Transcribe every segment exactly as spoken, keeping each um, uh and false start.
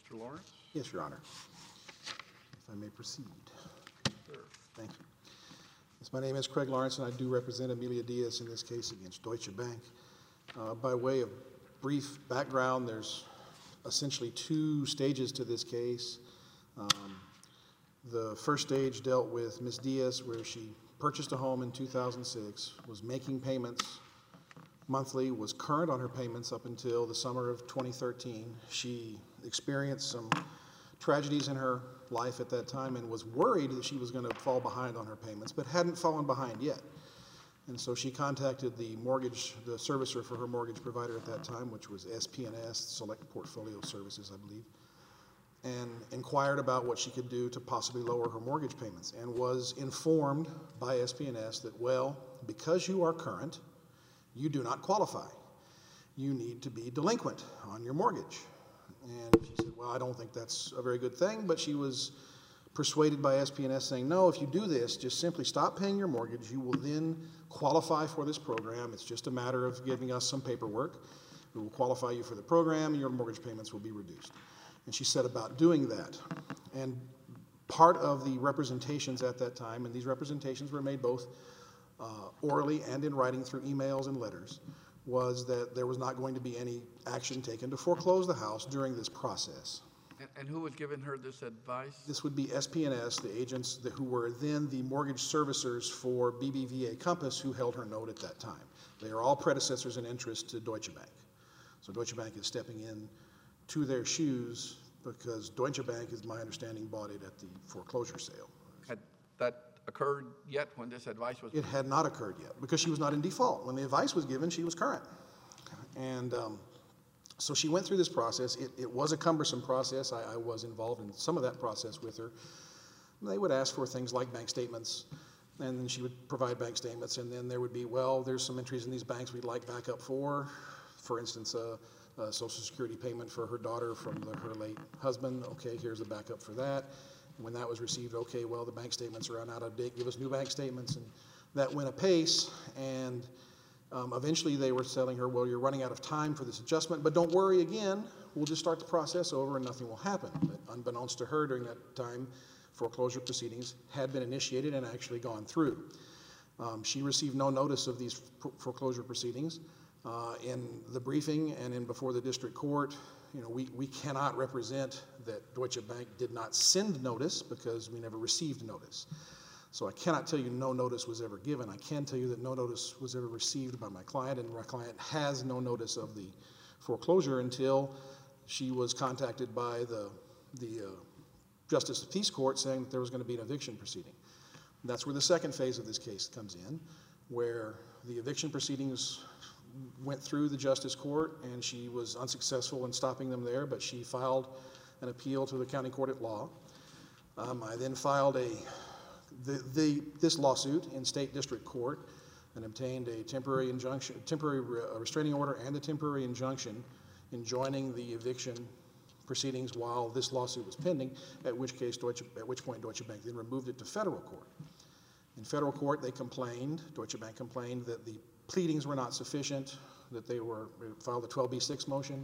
Mister Lawrence? Yes, Your Honor. If I may proceed. Sure. Thank you. Yes, my name is Craig Lawrence, and I do represent Amelia Diaz in this case against Deutsche Bank. Uh, by way of brief background, there's essentially two stages to this case. Um, the first stage dealt with Miz Diaz, where she purchased a home in two thousand six, was making payments monthly, was current on her payments up until the summer of twenty thirteen. She experienced some tragedies in her life at that time and was worried that she was going to fall behind on her payments, but hadn't fallen behind yet. And so she contacted the mortgage, the servicer for her mortgage provider at that time, which was S P and S, Select Portfolio Services, I believe, and inquired about what she could do to possibly lower her mortgage payments, and was informed by S P and S that, well, because you are current, you do not qualify. You need to be delinquent on your mortgage. And she said, well, I don't think that's a very good thing, but she was persuaded by S P and S saying, no, if you do this, just simply stop paying your mortgage. You will then qualify for this program. It's just a matter of giving us some paperwork. We will qualify you for the program, and your mortgage payments will be reduced. And she set about doing that. And part of the representations at that time, and these representations were made both uh, orally and in writing through emails and letters, was that there was not going to be any action taken to foreclose the house during this process. And, and who was giving her this advice? This would be S P and S, the agents that, who were then the mortgage servicers for B B V A Compass, who held her note at that time. They are all predecessors in interest to Deutsche Bank. So Deutsche Bank is stepping in to their shoes because Deutsche Bank, is my understanding, bought it at the foreclosure sale. Had that occurred yet when this advice was? It had not occurred yet because she was not in default. When the advice was given, she was current. And um, so she went through this process. It, it was a cumbersome process. I, I was involved in some of that process with her. They would ask for things like bank statements, and then she would provide bank statements, and then there would be, well, there's some entries in these banks we'd like backup for. For instance, a, a Social Security payment for her daughter from the, her late husband. Okay, here's the backup for that. When that was received, okay, well, the bank statements are out of date, give us new bank statements, and that went apace, and um, eventually they were telling her, well, you're running out of time for this adjustment, but don't worry again, we'll just start the process over and nothing will happen. But unbeknownst to her during that time, foreclosure proceedings had been initiated and actually gone through. Um, she received no notice of these foreclosure proceedings. Uh, in the briefing and in before the district court, you know, we, we cannot represent that Deutsche Bank did not send notice because we never received notice. So I cannot tell you no notice was ever given. I can tell you that no notice was ever received by my client, and my client has no notice of the foreclosure until she was contacted by the, the uh, Justice of Peace Court saying that there was going to be an eviction proceeding. And that's where the second phase of this case comes in, where the eviction proceedings went through the Justice Court, and she was unsuccessful in stopping them there, but she filed an appeal to the County Court at Law. Um, I then filed a the, the this lawsuit in State District Court and obtained a temporary injunction, temporary re restraining order, and a temporary injunction enjoining the eviction proceedings while this lawsuit was pending. At which case, Deutsche, at which point, Deutsche Bank then removed it to federal court. In federal court, they complained. Deutsche Bank complained that the pleadings were not sufficient, that they were filed a twelve B six motion.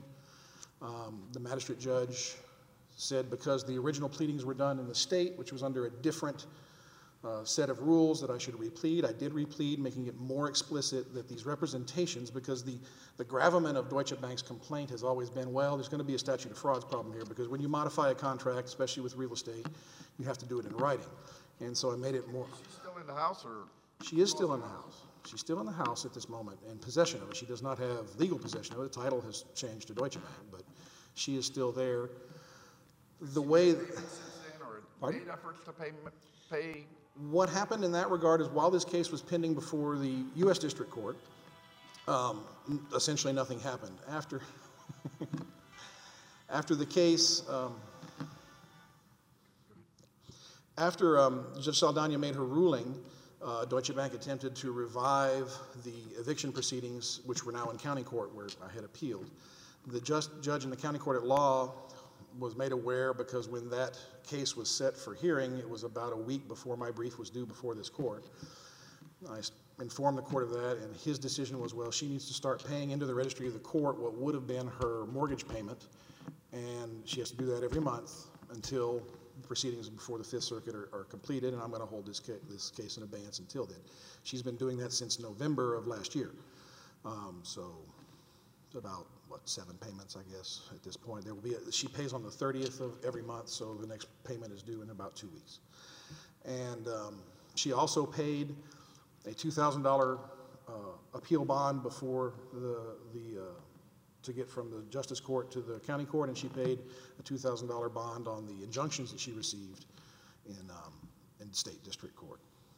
Um, the magistrate judge said because the original pleadings were done in the state, which was under a different uh, set of rules, that I should replead. I did replead, making it more explicit that these representations, because the, the gravamen of Deutsche Bank's complaint has always been, well, there's going to be a statute of frauds problem here, because when you modify a contract, especially with real estate, you have to do it in writing. And so I made it more. Is she still in the house, or? She is still in the house. She's still in the house at this moment in possession of it. She does not have legal possession of it. The title has changed to Deutsche Bank, but she is still there. The way that, or made efforts to pay, pay. What happened in that regard is while this case was pending before the U S District Court, um, essentially nothing happened. After, after the case, um, after um, Judge Saldana made her ruling, Uh, Deutsche Bank attempted to revive the eviction proceedings, which were now in county court where I had appealed. The just, judge in the county court at law was made aware, because when that case was set for hearing, it was about a week before my brief was due before this court. I informed the court of that, and his decision was, well, she needs to start paying into the registry of the court what would have been her mortgage payment And she has to do that every month until proceedings before the Fifth Circuit are, are completed, and I'm going to hold this, ca this case in abeyance until then. She's been doing that since November of last year. Um, so it's about, what, seven payments, I guess, at this point. There will be a, she pays on the thirtieth of every month, so the next payment is due in about two weeks. And um, she also paid a two thousand dollar uh, appeal bond before the, the uh, to get from the Justice Court to the County Court, and she paid a two thousand dollar bond on the injunctions that she received in, um, in State District Court.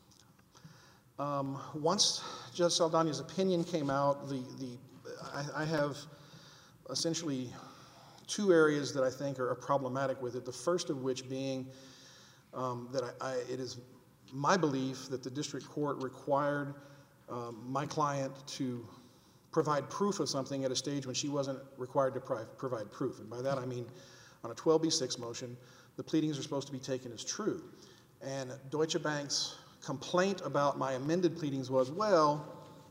Um, once Judge Saldana's opinion came out, the, the, I, I have essentially two areas that I think are, are problematic with it, the first of which being um, that I, I, it is my belief that the District Court required um, my client to provide proof of something at a stage when she wasn't required to provide proof. And by that I mean on a twelve B six motion, the pleadings are supposed to be taken as true. And Deutsche Bank's complaint about my amended pleadings was, well,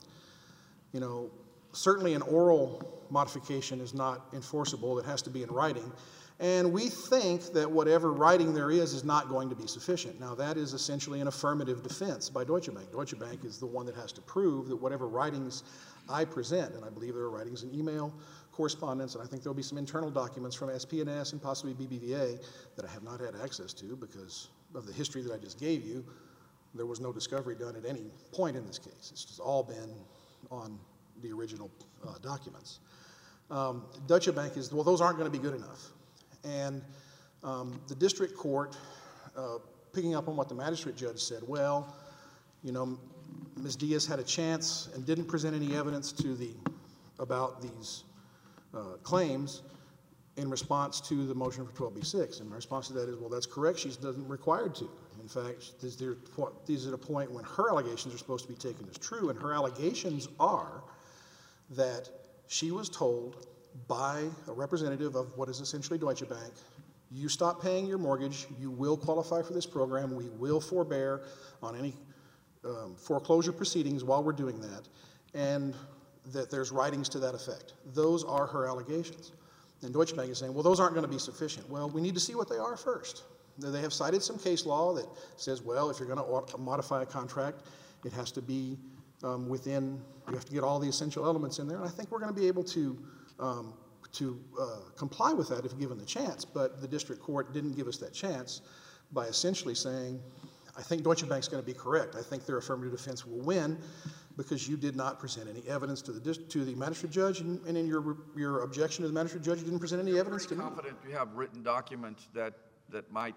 you know, certainly an oral modification is not enforceable. It has to be in writing. And we think that whatever writing there is is not going to be sufficient. Now, that is essentially an affirmative defense by Deutsche Bank. Deutsche Bank is the one that has to prove that whatever writings I present, and I believe there are writings in email, correspondence, and I think there will be some internal documents from S P N S and possibly B B V A that I have not had access to because of the history that I just gave you. There was no discovery done at any point in this case. It's just all been on the original uh, documents. Um, Deutsche Bank is, well, those aren't going to be good enough. And um, the district court, uh, picking up on what the magistrate judge said, well, you know, Miz Diaz had a chance and didn't present any evidence to the, about these uh, claims in response to the motion for twelve B six. And my response to that is, well, that's correct. She doesn't required to. In fact, these are at a point when her allegations are supposed to be taken as true, and her allegations are that she was told by a representative of what is essentially Deutsche Bank, you stop paying your mortgage, you will qualify for this program, we will forbear on any um, foreclosure proceedings while we're doing that, and that there's writings to that effect. Those are her allegations. And Deutsche Bank is saying, well, those aren't going to be sufficient. Well, we need to see what they are first. They have cited some case law that says, well, if you're going to modify a contract, it has to be um, within, you have to get all the essential elements in there, and I think we're going to be able to Um, to uh, comply with that if given the chance, but the district court didn't give us that chance by essentially saying, I think Deutsche Bank's going to be correct. I think their affirmative defense will win because you did not present any evidence to the to the magistrate judge, and, and in your your objection to the magistrate judge, you didn't present any evidence to me. You're confident you have written documents that that might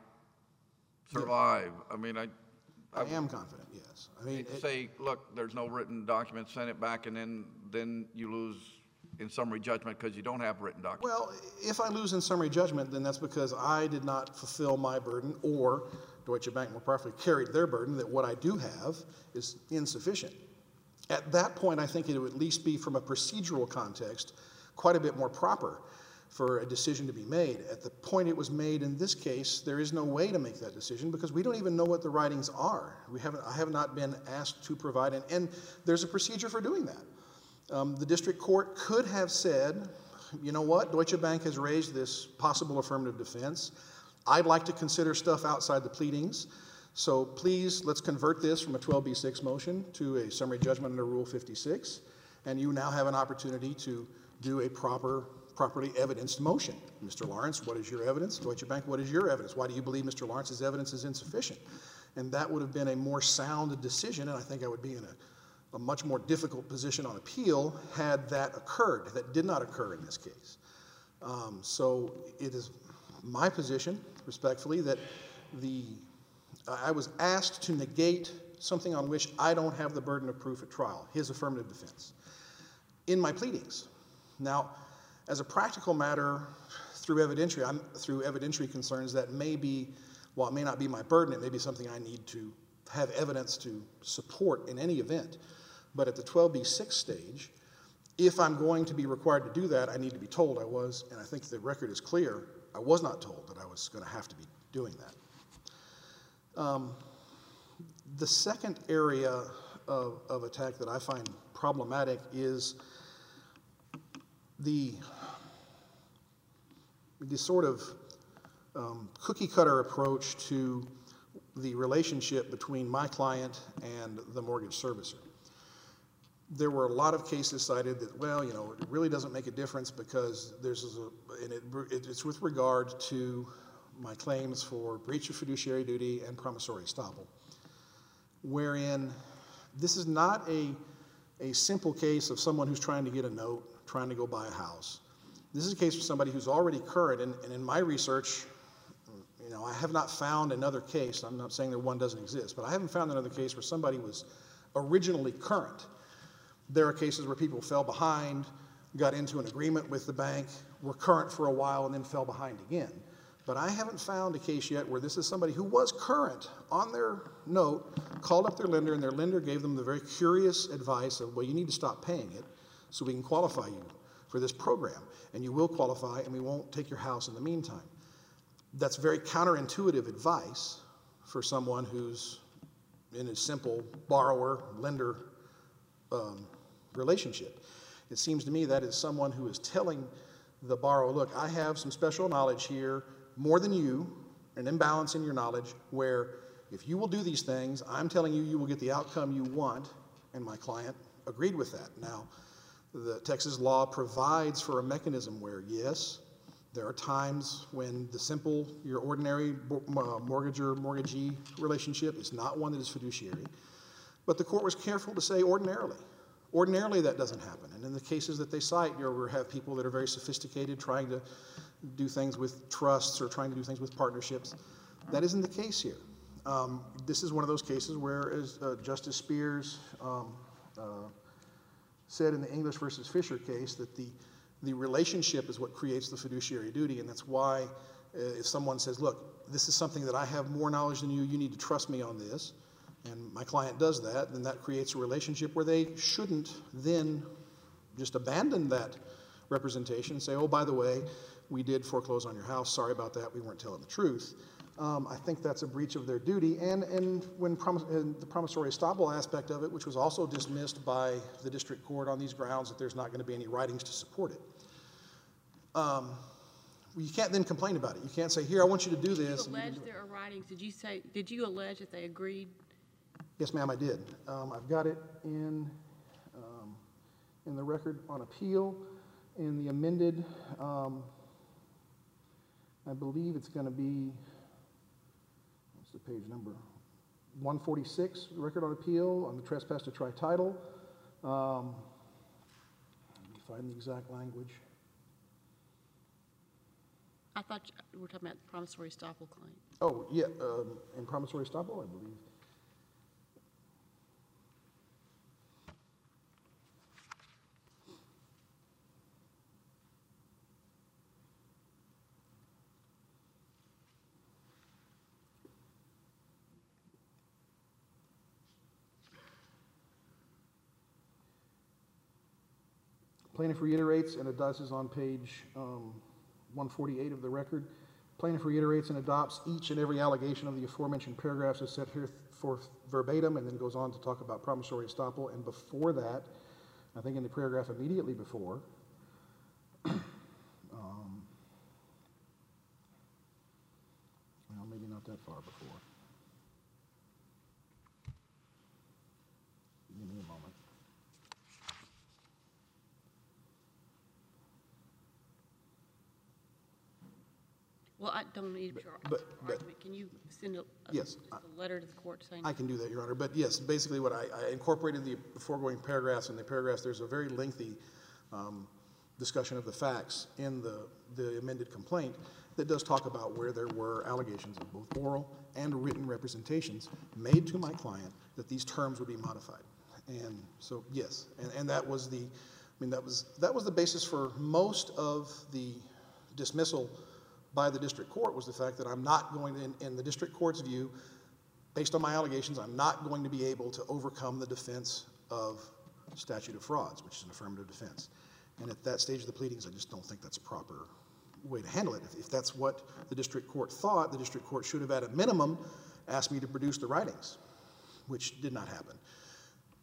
survive. Yeah. I mean, I. I, I am confident. Yes. I mean, it, say, look, there's no written document. Send it back, and then then you lose in summary judgment because you don't have written documents. Well, if I lose in summary judgment, then that's because I did not fulfill my burden, or Deutsche Bank more properly carried their burden that what I do have is insufficient. At that point, I think it would at least be, from a procedural context, quite a bit more proper for a decision to be made. At the point it was made in this case, there is no way to make that decision because we don't even know what the writings are. We haven't, I have not been asked to provide, an, and there's a procedure for doing that. Um, the district court could have said, you know what, Deutsche Bank has raised this possible affirmative defense. I'd like to consider stuff outside the pleadings, so please let's convert this from a twelve B six motion to a summary judgment under Rule fifty-six, and you now have an opportunity to do a proper, properly evidenced motion. Mister Lawrence, what is your evidence? Deutsche Bank, what is your evidence? Why do you believe Mister Lawrence's evidence is insufficient? And that would have been a more sound decision, and I think I would be in a a much more difficult position on appeal had that occurred. That did not occur in this case. Um, so it is my position, respectfully, that the I was asked to negate something on which I don't have the burden of proof at trial, his affirmative defense, in my pleadings. Now, as a practical matter, through evidentiary, I'm, through evidentiary concerns, that may be, while it may not be my burden, it may be something I need to have evidence to support in any event. But at the twelve B six stage, if I'm going to be required to do that, I need to be told I was, and I think the record is clear, I was not told that I was going to have to be doing that. Um, the second area of, of attack that I find problematic is the this sort of um, cookie cutter approach to the relationship between my client and the mortgage servicer. There were a lot of cases cited that, well, you know, it really doesn't make a difference because there's a, and it, it's with regard to my claims for breach of fiduciary duty and promissory estoppel, wherein this is not a, a simple case of someone who's trying to get a note, trying to go buy a house. This is a case for somebody who's already current, and, and in my research, you know, I have not found another case, I'm not saying that one doesn't exist, but I haven't found another case where somebody was originally current. There are cases where people fell behind, got into an agreement with the bank, were current for a while, and then fell behind again. But I haven't found a case yet where this is somebody who was current on their note, called up their lender, and their lender gave them the very curious advice of, well, you need to stop paying it so we can qualify you for this program. And you will qualify, and we won't take your house in the meantime. That's very counterintuitive advice for someone who's in a simple borrower-lender um, relationship. It seems to me that is someone who is telling the borrower, look, I have some special knowledge here, more than you, an imbalance in your knowledge, where if you will do these things, I'm telling you you will get the outcome you want, and my client agreed with that. Now, the Texas law provides for a mechanism where, yes, there are times when the simple, your ordinary mortgager-mortgagee relationship is not one that is fiduciary, but the court was careful to say ordinarily. Ordinarily, that doesn't happen. And in the cases that they cite, you have people that are very sophisticated trying to do things with trusts or trying to do things with partnerships. That isn't the case here. Um, this is one of those cases where, as uh, Justice Spears um, uh, said in the English versus Fisher case, that the, the relationship is what creates the fiduciary duty, and that's why uh, if someone says, look, this is something that I have more knowledge than you, you need to trust me on this, and my client does that, then that creates a relationship where they shouldn't then just abandon that representation and say, oh, by the way, we did foreclose on your house. Sorry about that. We weren't telling the truth. Um, I think that's a breach of their duty. And, and when prom and the promissory estoppel aspect of it, which was also dismissed by the district court on these grounds that there's not going to be any writings to support it. Um, you can't then complain about it. You can't say, here, I want you to do this. Did you allege there are writings? Did you say, did you allege that they agreed? Yes, ma'am, I did. Um, I've got it in, um, in the record on appeal, in the amended, um, I believe it's going to be, what's the page number? one forty-six, record on appeal on the trespass to try title. Um, let me find the exact language. I thought you were talking about the promissory estoppel claim. Oh, yeah, um, in promissory estoppel, I believe. Plaintiff reiterates and adopts on page um, one forty-eight of the record. Plaintiff reiterates and adopts each and every allegation of the aforementioned paragraphs as set here forth verbatim, and then goes on to talk about promissory estoppel. And before that, I think in the paragraph immediately before, um, well, maybe not that far before. Give me a moment. Well, I don't need your but- but- argument. Can you send a, a, Yes, just a letter to the court saying? I can do that, Your Honor. But yes, basically what I, I incorporated the foregoing paragraphs. In the paragraphs, there's a very lengthy um, discussion of the facts in the, the amended complaint that does talk about where there were allegations of both oral and written representations made to my client that these terms would be modified. And so, yes, and, and that was the, I mean, that was, that was the basis for most of the dismissal by the district court, was the fact that I'm not going to, in, in the district court's view, based on my allegations, I'm not going to be able to overcome the defense of statute of frauds, which is an affirmative defense. And at that stage of the pleadings, I just don't think that's a proper way to handle it. If, if that's what the district court thought, the district court should have at a minimum asked me to produce the writings, which did not happen.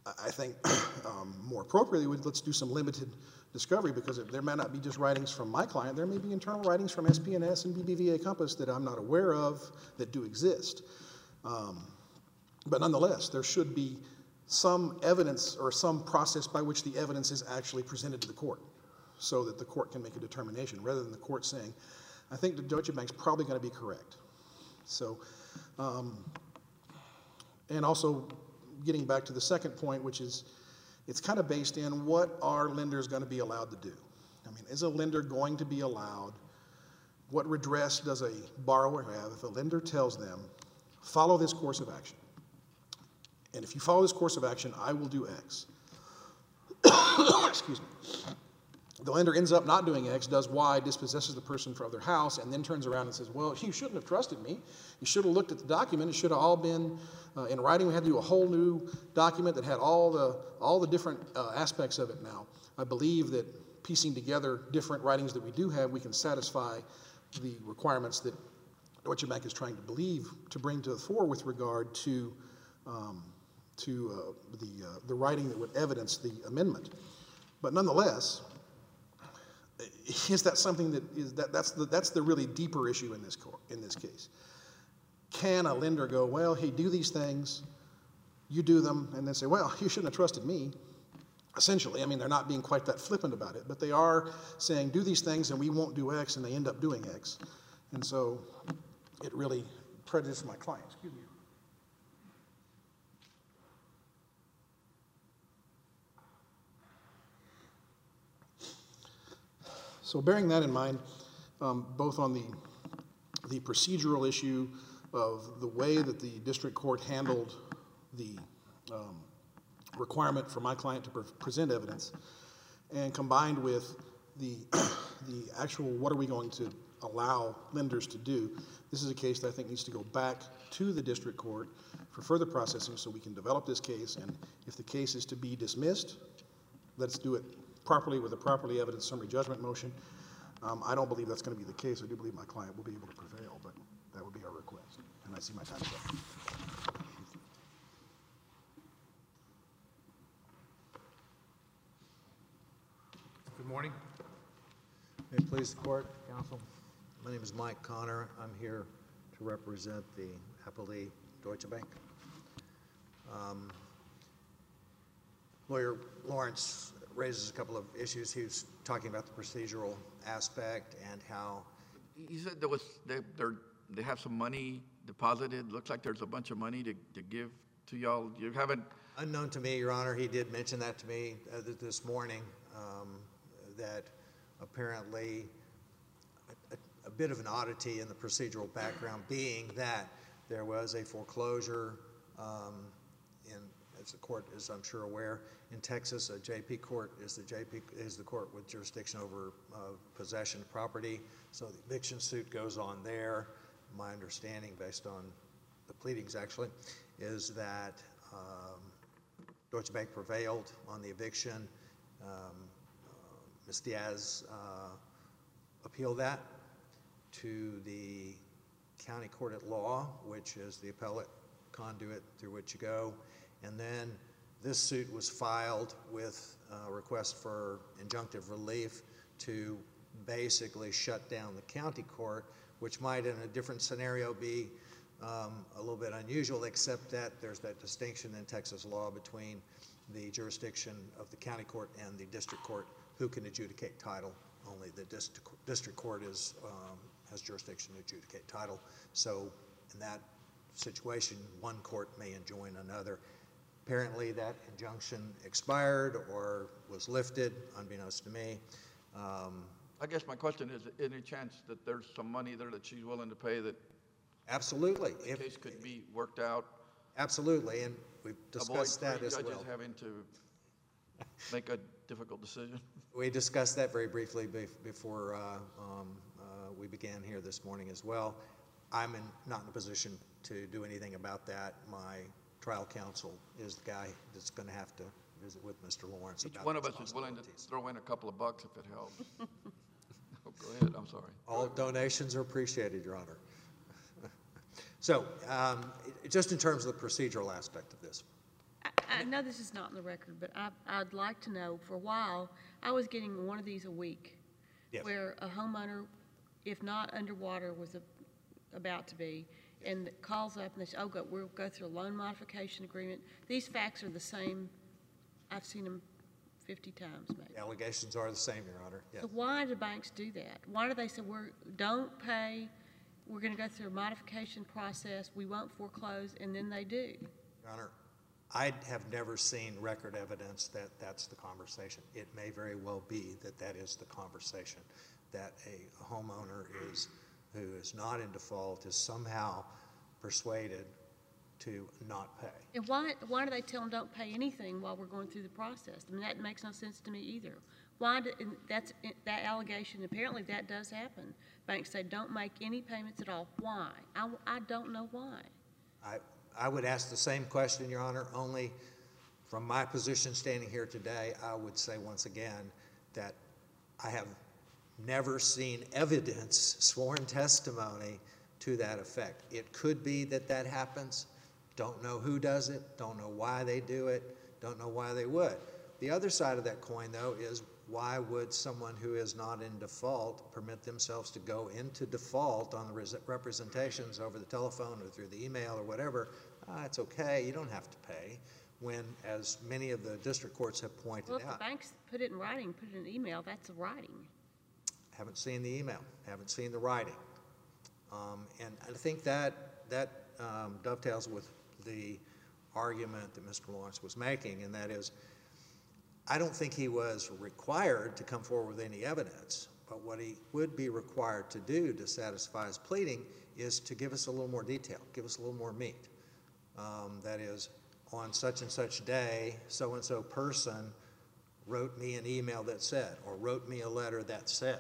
I think um, more appropriately, would let's do some limited discovery, because there may not be just writings from my client. There may be internal writings from S P N S and B B V A Compass that I'm not aware of that do exist. Um, but nonetheless, there should be some evidence or some process by which the evidence is actually presented to the court so that the court can make a determination, rather than the court saying, I think the Deutsche Bank's probably going to be correct. So, um, and also getting back to the second point, which is it's kind of based in what are lenders going to be allowed to do. I mean, is a lender going to be allowed, what redress does a borrower have if a lender tells them, follow this course of action? And if you follow this course of action, I will do X. Excuse me. The lender ends up not doing X, does Y, dispossesses the person from their house, and then turns around and says, well, you shouldn't have trusted me. You should have looked at the document. It should have all been uh, in writing. We had to do a whole new document that had all the, all the different uh, aspects of it now. I believe that piecing together different writings that we do have, we can satisfy the requirements that Deutsche Bank is trying to believe to bring to the fore with regard to um, to uh, the, uh, the writing that would evidence the amendment. But nonetheless, is that something that is, that, that's, the, that's the really deeper issue in this, court, in this case. Can a lender go, well, hey, do these things, you do them, and then say, well, you shouldn't have trusted me? Essentially, I mean, they're not being quite that flippant about it, but they are saying, do these things and we won't do X, and they end up doing X. And so it really prejudices my client. Excuse me. So bearing that in mind, um, both on the, the procedural issue of the way that the district court handled the um, requirement for my client to pre present evidence, and combined with the, the actual what are we going to allow lenders to do, this is a case that I think needs to go back to the district court for further processing so we can develop this case, and if the case is to be dismissed, let's do it properly with a properly evidenced summary judgment motion. Um, I don't believe that's going to be the case. I do believe my client will be able to prevail, but that would be our request. And I see my time is up. Good morning. May it please the court, counsel. My name is Mike Connor. I'm here to represent the appellee Deutsche Bank. Um, Lawyer Lawrence raises a couple of issues. He was talking about the procedural aspect and how... You said there was, they, they're, they have some money deposited. Looks like there's a bunch of money to, to give to y'all. You haven't... Unknown to me, Your Honor, he did mention that to me uh, this morning, um, that apparently a, a, a bit of an oddity in the procedural background being that there was a foreclosure um, in, as the court is, I'm sure, aware, in Texas. A J P court is the J P is the court with jurisdiction over uh, possession of property. So the eviction suit goes on there. My understanding, based on the pleadings actually, is that um, Deutsche Bank prevailed on the eviction. Um, uh, Miz Diaz uh, appealed that to the county court at law, which is the appellate conduit through which you go. And then this suit was filed with a request for injunctive relief to basically shut down the county court, which might in a different scenario be um, a little bit unusual, except that there's that distinction in Texas law between the jurisdiction of the county court and the district court who can adjudicate title. Only the district, district court is, um, has jurisdiction to adjudicate title. So in that situation, one court may enjoin another. Apparently that injunction expired or was lifted, unbeknownst to me. Um, I guess my question is, any chance that there's some money there that she's willing to pay that absolutely. the if, case could be worked out? Absolutely, and we've discussed Avoid that as judges well. having to make a difficult decision? We discussed that very briefly before uh, um, uh, we began here this morning as well. I'm in, not in a position to do anything about that. My trial counsel is the guy that's going to have to visit with Mister Lawrence. Each about one of us is willing to responsibilities. throw in a couple of bucks if it helps. Oh, go ahead, I'm sorry. All donations are appreciated, Your Honor. So, um, just in terms of the procedural aspect of this, I, I know this is not in the record, but I, I'd like to know, for a while, I was getting one of these a week. Yes. Where a homeowner, if not underwater, was a, about to be, and calls up and they say, oh, go, we'll go through a loan modification agreement. These facts are the same. I've seen them fifty times, maybe. Allegations are the same, Your Honor, yes. So why do banks do that? Why do they say, we're, don't pay, we're gonna go through a modification process, we won't foreclose, and then they do? Your Honor, I have never seen record evidence that that's the conversation. It may very well be that that is the conversation, that a homeowner is, who is not in default is somehow persuaded to not pay. And why, why do they tell them don't pay anything while we're going through the process? I mean, that makes no sense to me either. Why, do, and that's, that allegation, apparently that does happen. Banks say don't make any payments at all. Why? I, I don't know why. I, I would ask the same question, Your Honor, only from my position standing here today, I would say once again that I have never seen evidence, sworn testimony to that effect. It could be that that happens. Don't know who does it, don't know why they do it, don't know why they would. The other side of that coin, though, is why would someone who is not in default permit themselves to go into default on the representations over the telephone or through the email or whatever? Ah, it's okay, you don't have to pay, when, as many of the district courts have pointed Well, if out. the banks put it in writing, put it in an email, that's a writing. Haven't seen the email, haven't seen the writing. Um, and I think that, that um, dovetails with the argument that Mister Lawrence was making, and that is, I don't think he was required to come forward with any evidence, but what he would be required to do to satisfy his pleading is to give us a little more detail, give us a little more meat. Um, that is, on such and such day, so-and-so person wrote me an email that said, or wrote me a letter that said.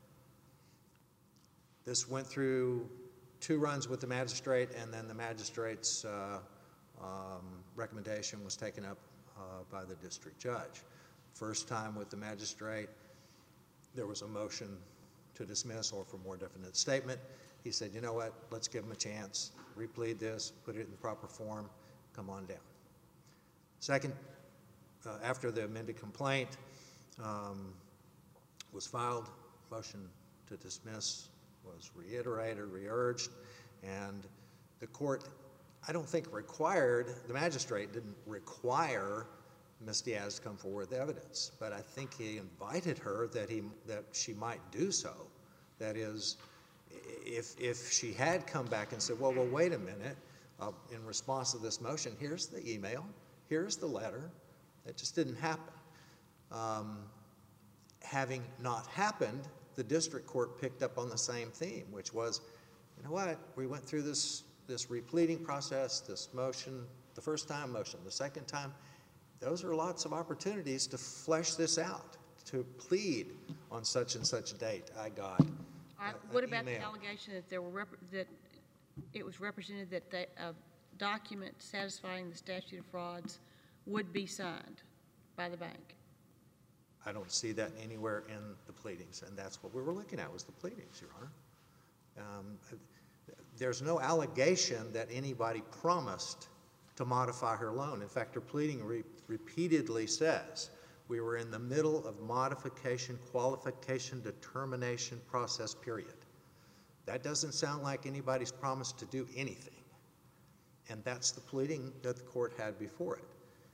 This went through two runs with the magistrate, and then the magistrate's uh, um, recommendation was taken up uh, by the district judge. First time with the magistrate, there was a motion to dismiss or for more definite statement. He said, you know what, let's give him a chance, replead this, put it in the proper form, come on down. Second, uh, after the amended complaint um, was filed, motion to dismiss was reiterated, re-urged, and the court, I don't think required, the magistrate didn't require Miz Diaz to come forward with evidence, but I think he invited her that he that she might do so. That is, if if she had come back and said, well, well, wait a minute, uh, in response to this motion, here's the email, here's the letter, that just didn't happen. Um, having not happened, the district court picked up on the same theme, which was, you know what, we went through this, this repleading process, this motion, the first time motion, the second time. Those are lots of opportunities to flesh this out, to plead on such and such a date. I got All right, a- what an about the email. allegation that there were, rep- that it was represented that they, a document satisfying the statute of frauds would be signed by the bank? I don't see that anywhere in the pleadings, and that's what we were looking at, was the pleadings, Your Honor. Um, there's no allegation that anybody promised to modify her loan. In fact, her pleading re repeatedly says, we were in the middle of modification, qualification, determination process, period. That doesn't sound like anybody's promised to do anything, and that's the pleading that the court had before it.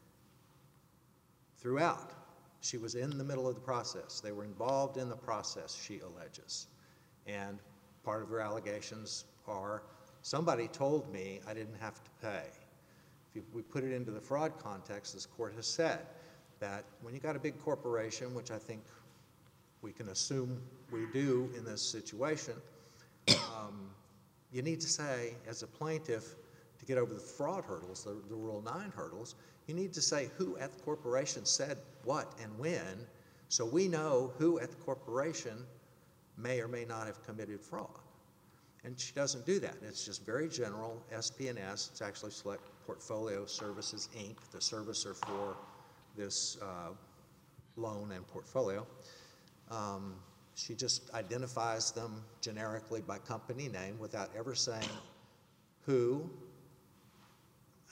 Throughout, she was in the middle of the process. They were involved in the process, she alleges. And part of her allegations are, somebody told me I didn't have to pay. If you, we put it into the fraud context, this court has said that when you got a big corporation, which I think we can assume we do in this situation, um, you need to say, as a plaintiff, to get over the fraud hurdles, the, the Rule nine hurdles, you need to say who at the corporation said what and when, so we know who at the corporation may or may not have committed fraud. And she doesn't do that. It's just very general, S P and S. It's actually Select Portfolio Services, Incorporated, the servicer for this uh, loan and portfolio. Um, she just identifies them generically by company name without ever saying who.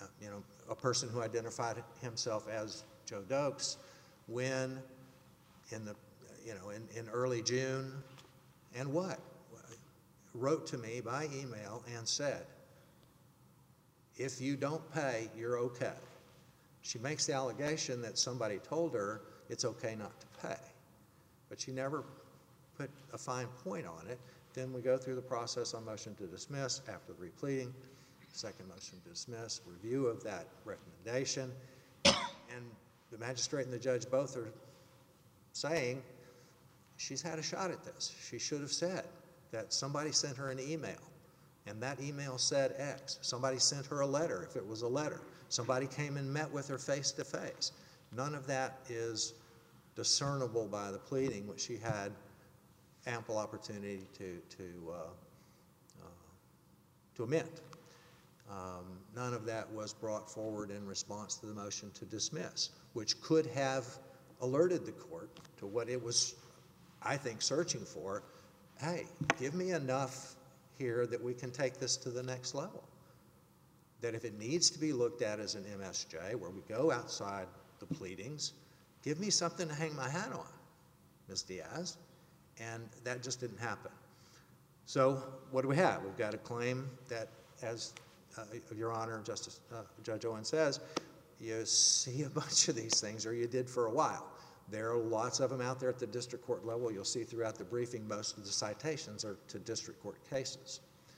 uh, you know, a person who identified himself as Joe Dokes, when in the, you know, in, in early June, and what? Wrote to me by email and said, if you don't pay, you're okay. She makes the allegation that somebody told her it's okay not to pay, but she never put a fine point on it. Then we go through the process on motion to dismiss after the repleading, second motion to dismiss, review of that recommendation, and the magistrate and the judge both are saying she's had a shot at this. She should have said that somebody sent her an email, and that email said X. Somebody sent her a letter, if it was a letter. Somebody came and met with her face to face. None of that is discernible by the pleading, which she had ample opportunity to, to, uh, uh, to amend. Um, none of that was brought forward in response to the motion to dismiss, which could have alerted the court to what it was, I think, searching for. Hey, give me enough here that we can take this to the next level. That if it needs to be looked at as an M S J, where we go outside the pleadings, give me something to hang my hat on, Miz Diaz. And that just didn't happen. So what do we have? We've got a claim that, as uh, Your Honor, Justice uh, Judge Owen says, you see a bunch of these things, or you did for a while. There are lots of them out there at the district court level. You'll see throughout the briefing most of the citations are to district court cases.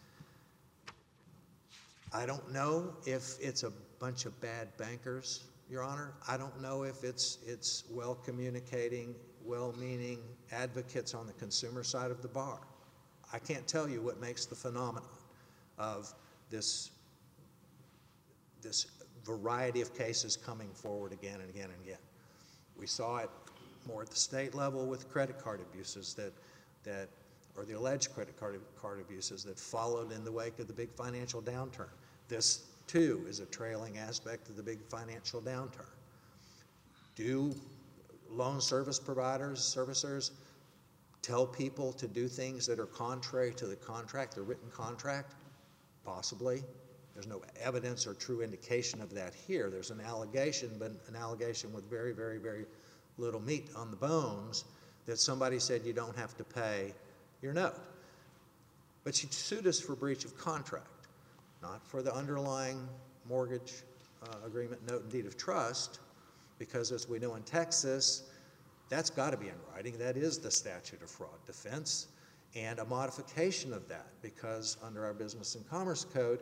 I don't know if it's a bunch of bad bankers, Your Honor. I don't know if it's, it's well-communicating, well-meaning advocates on the consumer side of the bar. I can't tell you what makes the phenomenon of this, this variety of cases coming forward again and again and again. We saw it more at the state level with credit card abuses that, that or the alleged credit card, card abuses that followed in the wake of the big financial downturn. This, too, is a trailing aspect of the big financial downturn. Do loan service providers, servicers, tell people to do things that are contrary to the contract, the written contract? Possibly. There's no evidence or true indication of that here. There's an allegation, but an allegation with very, very, very little meat on the bones that somebody said you don't have to pay your note. But she sued us for breach of contract, not for the underlying mortgage uh, agreement, note, and deed of trust, because as we know in Texas, that's got to be in writing. That is the statute of fraud defense, and a modification of that, because under our Business and Commerce Code,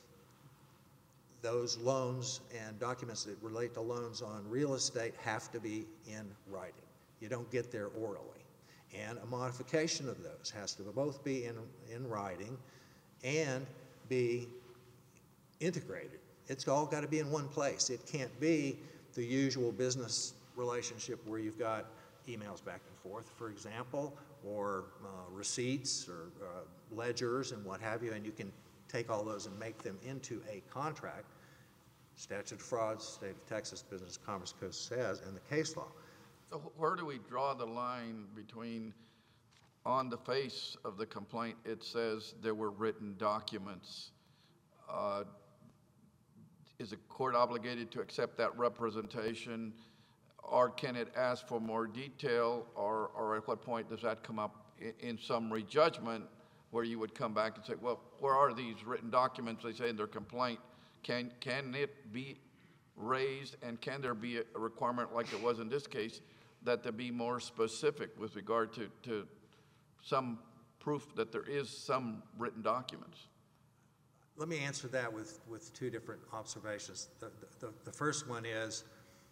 those loans and documents that relate to loans on real estate have to be in writing. You don't get there orally. And a modification of those has to both be in, in writing and be integrated. It's all got to be in one place. It can't be the usual business relationship where you've got emails back and forth, for example, or uh, receipts or uh, ledgers and what have you, and you can take all those and make them into a contract. Statute of frauds, state of Texas Business and Commerce Code says, and the case law. So where do we draw the line between, on the face of the complaint, it says there were written documents. Uh, is a court obligated to accept that representation, or can it ask for more detail, or, or at what point does that come up in, in summary judgment, where you would come back and say, well, where are these written documents? They say in their complaint. Can, can it be raised, and can there be a requirement like it was in this case, that there be more specific with regard to, to some proof that there is some written documents? Let me answer that with, with two different observations. The, the, the first one is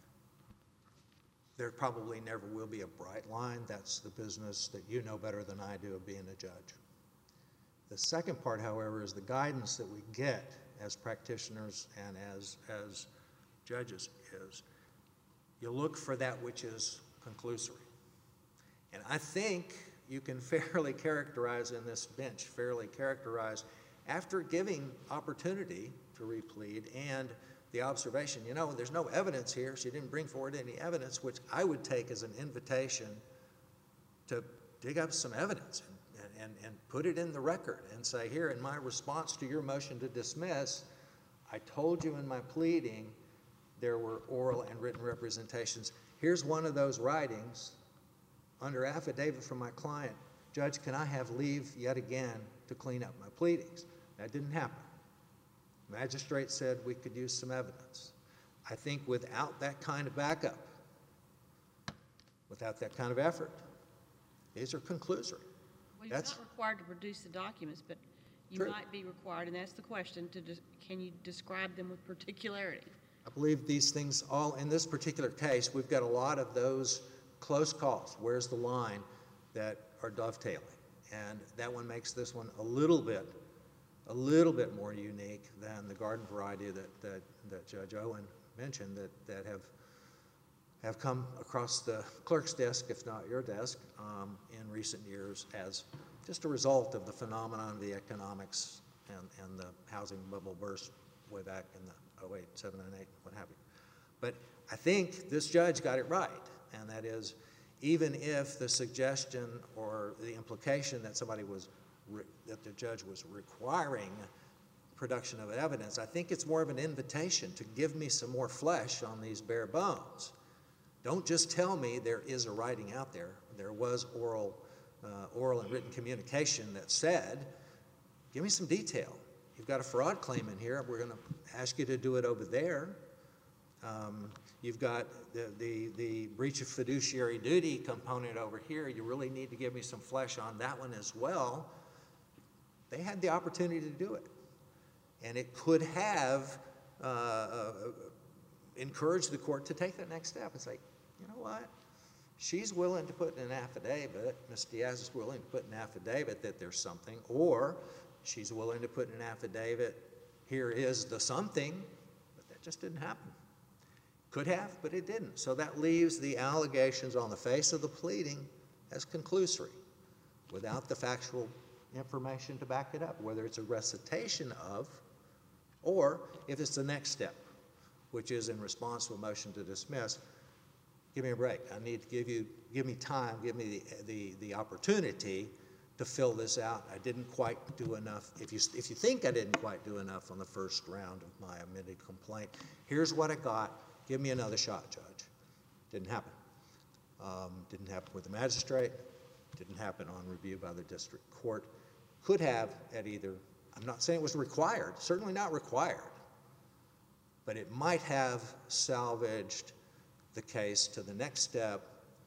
there probably never will be a bright line. That's the business that you know better than I do of being a judge. The second part, however, is the guidance that we get as practitioners and as, as judges is you look for that which is conclusory. And I think you can fairly characterize in this bench, fairly characterize, after giving opportunity to replead and the observation, you know, there's no evidence here, she didn't bring forward any evidence, which I would take as an invitation to dig up some evidence and, and, and put it in the record and say, here, in my response to your motion to dismiss, I told you in my pleading there were oral and written representations. Here's one of those writings under affidavit from my client. Judge, can I have leave yet again to clean up my pleadings? That didn't happen. Magistrate said we could use some evidence. I think without that kind of backup, without that kind of effort, these are conclusory. Well, you're That's not required to produce the documents, but you True. might be required, and that's the question, to, des- can you describe them with particularity? I believe these things all, in this particular case, we've got a lot of those close calls. Where's the line that are dovetailing? And that one makes this one a little bit, a little bit more unique than the garden variety that, that, that Judge Owen mentioned that, that have, have come across the clerk's desk, if not your desk, um, in recent years as just a result of the phenomenon of the economics and, and the housing bubble burst way back in the oh eight, seven and eight, what have you. But I think this judge got it right, and that is, even if the suggestion or the implication that somebody was, re that the judge was requiring production of evidence, I think it's more of an invitation to give me some more flesh on these bare bones. Don't just tell me there is a writing out there. There was oral, uh, oral and written communication that said, give me some detail. You've got a fraud claim in here. We're going to ask you to do it over there. Um, you've got the, the, the breach of fiduciary duty component over here. You really need to give me some flesh on that one as well. They had the opportunity to do it. And it could have uh, uh, encouraged the court to take that next step and say, you know what? She's willing to put in an affidavit, Miz Diaz is willing to put in an affidavit that there's something, or she's willing to put in an affidavit, here is the something, but that just didn't happen. Could have, but it didn't. So that leaves the allegations on the face of the pleading as conclusory, without the factual information to back it up, whether it's a recitation of, or if it's the next step, which is in response to a motion to dismiss, give me a break. I need to give you, give me time, give me the, the, the opportunity to fill this out. I didn't quite do enough. If you, if you think I didn't quite do enough on the first round of my amended complaint, here's what I got. Give me another shot, Judge. Didn't happen. Um, didn't happen with the magistrate. Didn't happen on review by the district court. Could have at either, I'm not saying it was required, certainly not required, but it might have salvaged the case to the next step,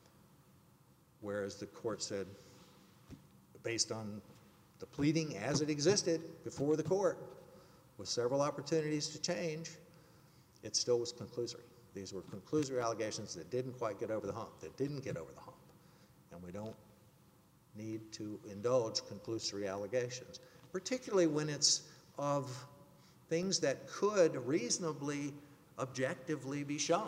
whereas the court said, based on the pleading as it existed before the court, with several opportunities to change, it still was conclusory. These were conclusory allegations that didn't quite get over the hump, that didn't get over the hump. And we don't need to indulge conclusory allegations, particularly when it's of things that could reasonably, objectively be shown.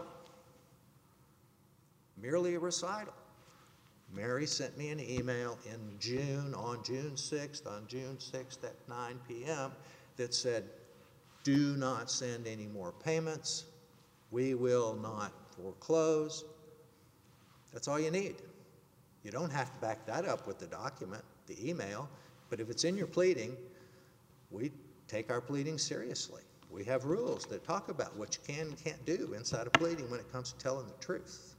Merely a recital. Mary sent me an email in June, on June sixth, on June sixth at nine p m that said, do not send any more payments. We will not foreclose. That's all you need. You don't have to back that up with the document, the email, but if it's in your pleading, we take our pleading seriously. We have rules that talk about what you can and can't do inside a pleading when it comes to telling the truth.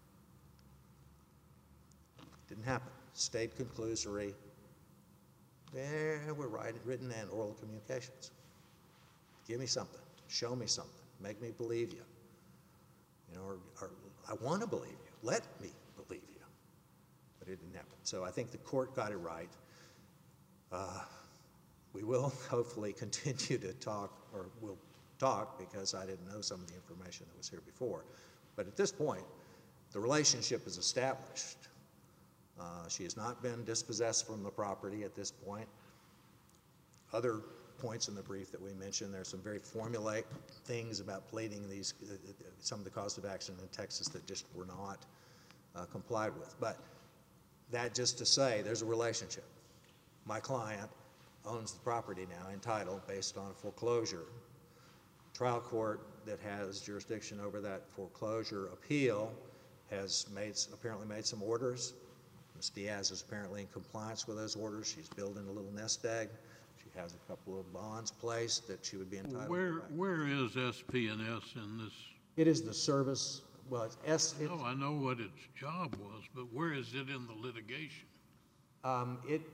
Didn't happen. Stayed conclusory. There were written and oral communications. Give me something. Show me something. Make me believe you. You know, or, or I want to believe you. Let me believe you. But it didn't happen. So I think the court got it right. Uh, we will hopefully continue to talk, or we'll talk because I didn't know some of the information that was here before. But at this point, the relationship is established. Uh, she has not been dispossessed from the property at this point. Other points in the brief that we mentioned, there's some very formulaic things about pleading these, uh, some of the cause of action in Texas that just were not uh, complied with. But that just to say, there's a relationship. My client owns the property now, entitled, based on foreclosure. Trial court that has jurisdiction over that foreclosure appeal has made, apparently made some orders. Miz Diaz is apparently in compliance with those orders. She's building a little nest egg. She has a couple of bonds placed that she would be entitled to. Where, back. where is S P and S in this? It is the service, well, it's S, it, No, I know what its job was, but where is it in the litigation? um, it,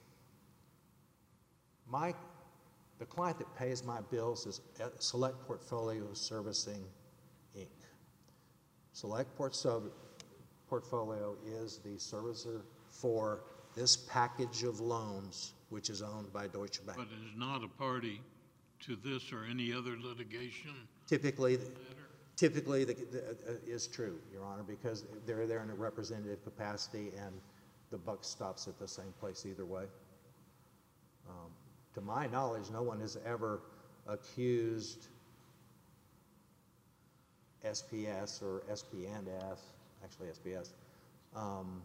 my, the client that pays my bills is Select Portfolio Servicing, Incorporated. Select Port Portfolio is the servicer for this package of loans, which is owned by Deutsche Bank. But is not a party to this or any other litigation? Typically, typically the, the, uh, is true, Your Honor, because they're there in a representative capacity and the buck stops at the same place either way. Um, to my knowledge, no one has ever accused S P S or S P and S, actually S P S, um,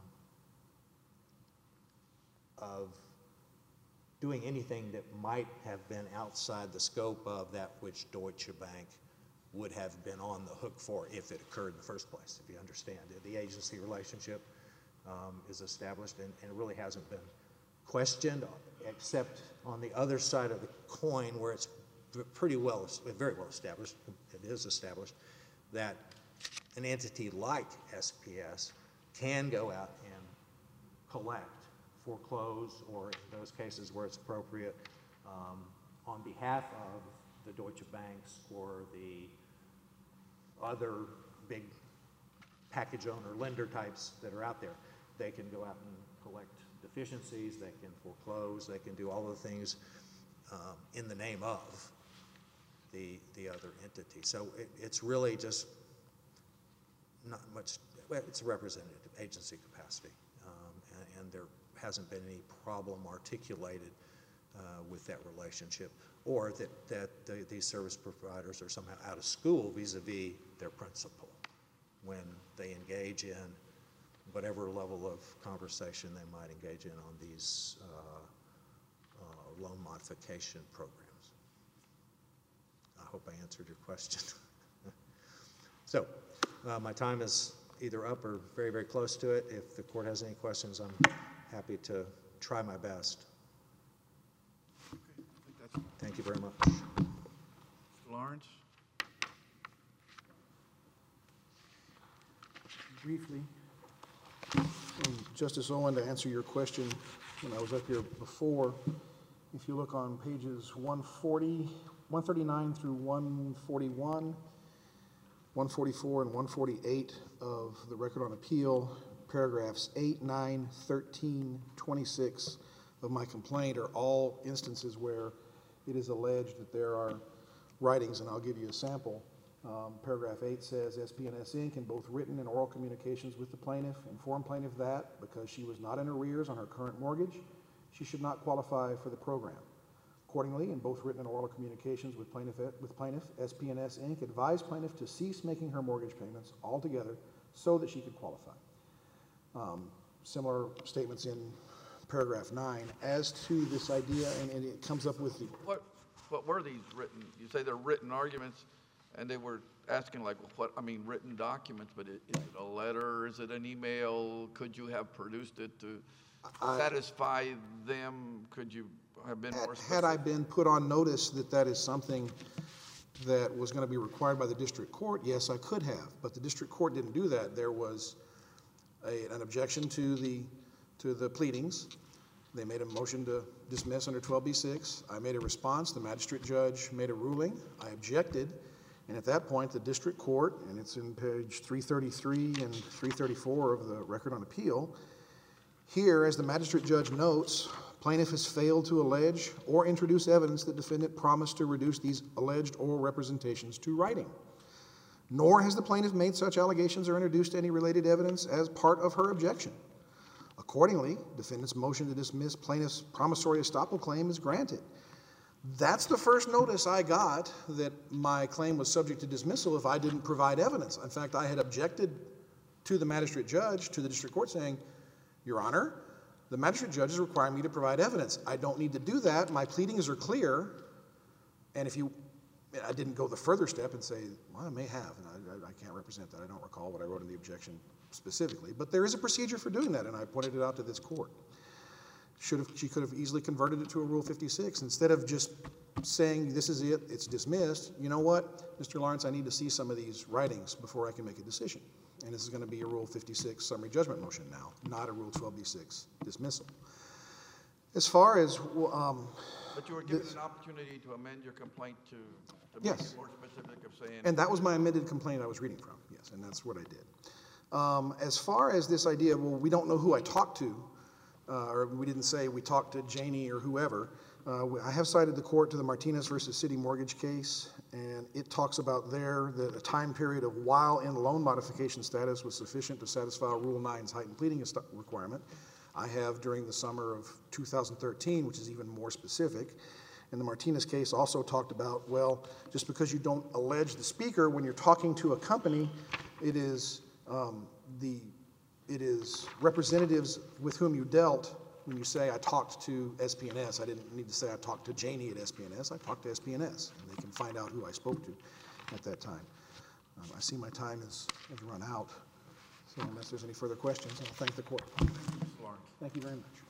of doing anything that might have been outside the scope of that which Deutsche Bank would have been on the hook for if it occurred in the first place, if you understand. The agency relationship um, is established and, and it really hasn't been questioned, except on the other side of the coin where it's pretty well, very well established, it is established, that an entity like S P S can go out and collect, foreclose, or in those cases where it's appropriate, um, on behalf of the Deutsche Banks or the other big package owner lender types that are out there. They can go out and collect deficiencies, they can foreclose, they can do all the things um, in the name of the, the other entity. So it, it's really just not much, well, it's a representative agency capacity, um, and, and there hasn't been any problem articulated uh, with that relationship, or that, that the, these service providers are somehow out of school vis-a-vis their principal when they engage in whatever level of conversation they might engage in on these uh, uh, loan modification programs. I hope I answered your question. So, uh, my time is either up or very, very close to it. If the court has any questions, I'm happy to try my best. Thank you very much. Mister Lawrence? Briefly, um, Justice Owen, to answer your question, when I was up here before, if you look on pages one forty, one thirty-nine through one forty-one, one forty-four and one forty-eight of the Record on Appeal, paragraphs eight, nine, thirteen, twenty-six of my complaint are all instances where it is alleged that there are writings, and I'll give you a sample. Um, paragraph eight says, S P and S Incorporated in both written and oral communications with the plaintiff inform plaintiff that because she was not in arrears on her current mortgage, she should not qualify for the program. Accordingly, in both written and oral communications with plaintiff, with plaintiff, S P and S Incorporated advised plaintiff to cease making her mortgage payments altogether so that she could qualify. Um, similar statements in paragraph nine as to this idea, and, and it comes up with the What, what were these written? You say they're written arguments, and they were asking like, what, I mean, written documents, but is it a letter? Is it an email? Could you have produced it to I- satisfy them? Could you have been more specific? Had I been put on notice that that is something that was going to be required by the district court, yes, I could have, but the district court didn't do that. There was a, an objection to the, to the pleadings. They made a motion to dismiss under twelve B six. I made a response. The magistrate judge made a ruling. I objected, and at that point, the district court, and it's in page three thirty-three and three thirty-four of the Record on Appeal, here, as the magistrate judge notes, plaintiff has failed to allege or introduce evidence that defendant promised to reduce these alleged oral representations to writing. Nor has the plaintiff made such allegations or introduced any related evidence as part of her objection. Accordingly, defendant's motion to dismiss plaintiff's promissory estoppel claim is granted. That's the first notice I got that my claim was subject to dismissal if I didn't provide evidence. In fact, I had objected to the magistrate judge, to the district court, saying, Your Honor, the magistrate judge is requiring me to provide evidence. I don't need to do that. My pleadings are clear. And if you, I didn't go the further step and say, well, I may have, and I, I, I can't represent that. I don't recall what I wrote in the objection specifically. But there is a procedure for doing that, and I pointed it out to this court. should have, she could have easily converted it to a Rule fifty-six. Instead of just saying, this is it, it's dismissed, you know what, Mister Lawrence, I need to see some of these writings before I can make a decision. And this is going to be a Rule fifty-six summary judgment motion now, not a Rule twelve B six dismissal. As far as, um, But you were given an opportunity to amend your complaint to, to make Yes. it more specific of saying. and that was my amended complaint I was reading from, yes, and that's what I did. Um, as far as this idea, well, we don't know who I talked to, uh, or we didn't say we talked to Janie or whoever. Uh, I have cited the court to the Martinez versus City mortgage case, and it talks about there that a time period of while in loan modification status was sufficient to satisfy Rule nine's heightened pleading est- requirement. I have during the summer of two thousand thirteen, which is even more specific. And the Martinez case also talked about, well, just because you don't allege the speaker when you're talking to a company, it is um, the it is representatives with whom you dealt. When you say I talked to S P N S, I didn't need to say I talked to Janie at S P N S. I talked to S P N S, and they can find out who I spoke to at that time. Um, I see my time has, has run out, so unless there's any further questions, I'll thank the court. Mister Lawrence. Thank you very much.